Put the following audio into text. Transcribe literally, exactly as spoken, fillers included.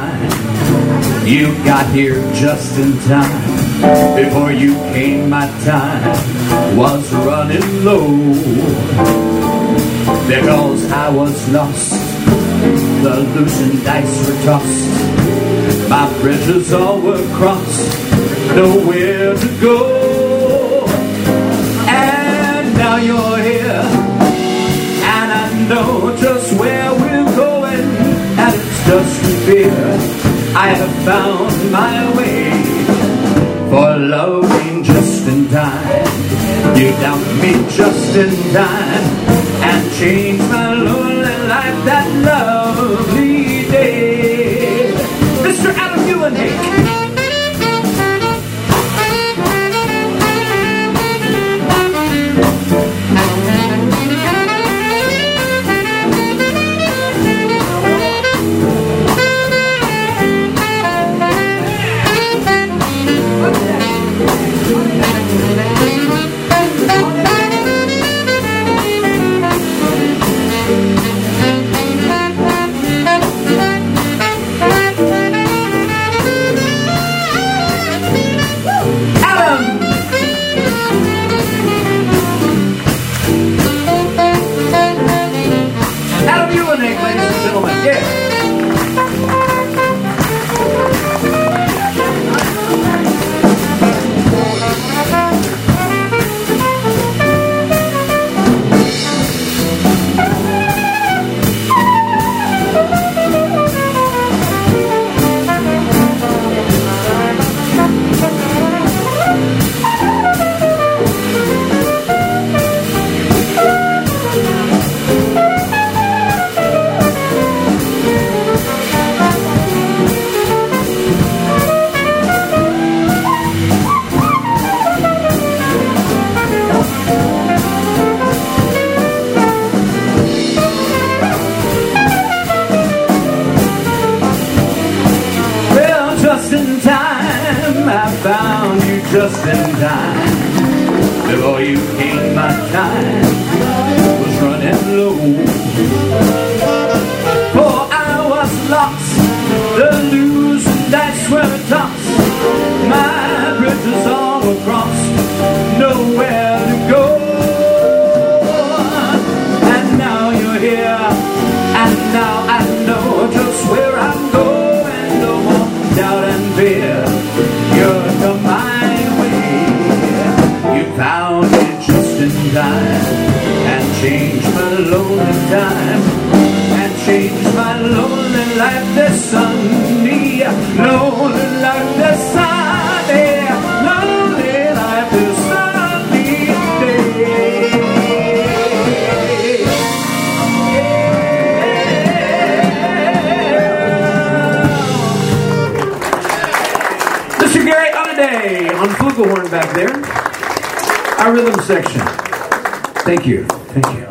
mine. You got here just in time. Before you came, my time was running low. Because I was lost, the losing dice were tossed. My bridges all were crossed, nowhere to go. And now you're here, and I know just where we're going. And it's just fear I have found my way. For love ain't just in time. You downed me just in time and changed my lonely life that lovely day. Mister Adam Ewing. Just in time. Before you came, my time was running low. For I was lost, the losing dice were tossed. My bridges all were crossed, nowhere to go. And now you're here, and now I know just where I'm going. No more doubt and fear, you're the mind. Found it just in time and changed my lonely time and changed my lonely life this sunny, lonely life this sunny, lonely life this sunny day. Yeah. Mister Gary Holiday on flugelhorn back there. Our rhythm section. Thank you. Thank you.